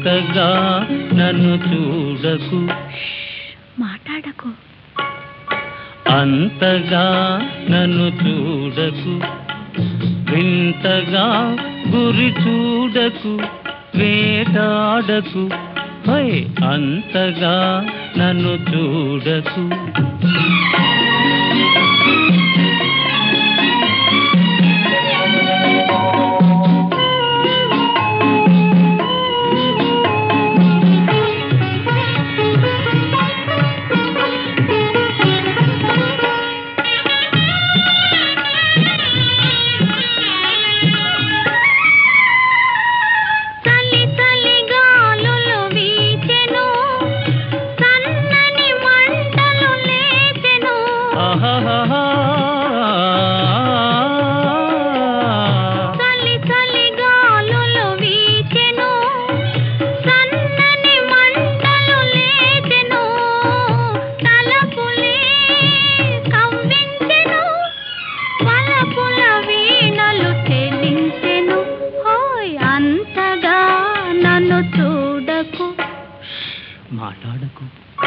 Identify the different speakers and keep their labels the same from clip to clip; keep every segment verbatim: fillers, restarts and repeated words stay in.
Speaker 1: అంతగా నన్ను చూడకు,
Speaker 2: మాట్లాడకు.
Speaker 1: అంతగా నన్ను చూడకు, వింతగా గురి చూడకు, వేటాడకు. హై అంతగా నన్ను చూడకు.
Speaker 2: చలి చలి గాలులు వీచెను, సన్నని మంటలు లేచెను, తలపులే కవ్వించెను, వలపుల వీణలు చెలించెను. హోయ్ అంతగా నన్ను చూడకు,
Speaker 1: మాట్లాడకు.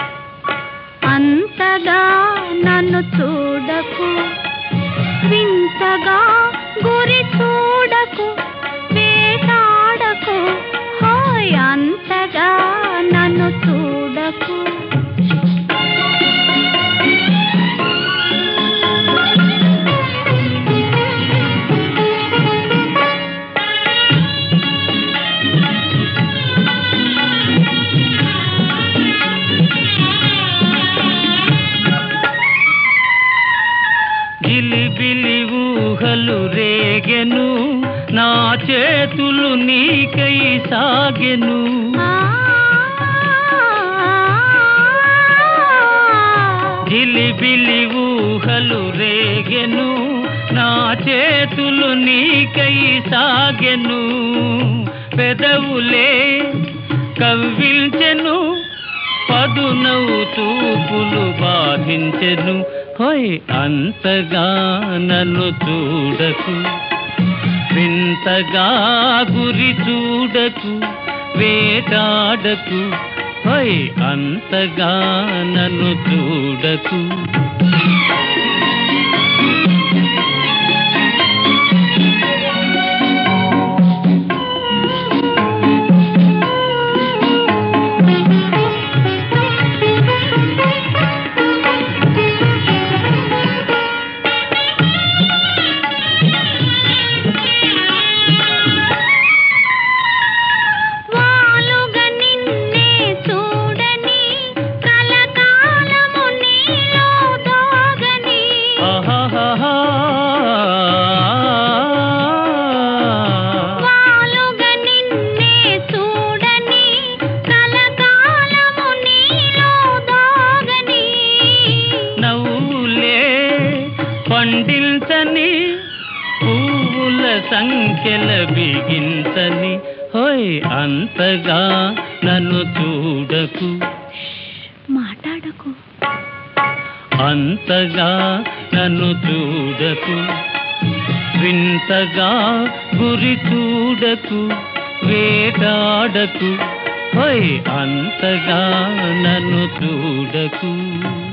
Speaker 2: అంతగా నన్ను చూడకు, వింతగా గురి చూడకు, వేటాడకు. హాయ్ అంతగా నన్ను చూడకు.
Speaker 1: గిలిబిలి ఊహలు రేగెను, నా చేతులు నీకై సాగెను. గిలిబిలి ఊహలు రేగెను, నా చేతులు నీకై సాగెను, పెదవులే కవ్విల్చెను, పదునవు చూపులు బాధించెను. హోయ్ అంతగా నన్ను చూడకు, వింతగా గురి చూడకు, వేటాడకు. హోయ్ అంతగా నన్ను చూడకు. పండించని పువ్వుల సంఖ్యల బిగించని. హోయ్ అంతగా నన్ను చూడకు,
Speaker 2: మాట్లాడకు.
Speaker 1: అంతగా నన్ను చూడకు, వింతగా గురి చూడకు, వేటాడకు. హోయ్ అంతగా నన్ను చూడకు.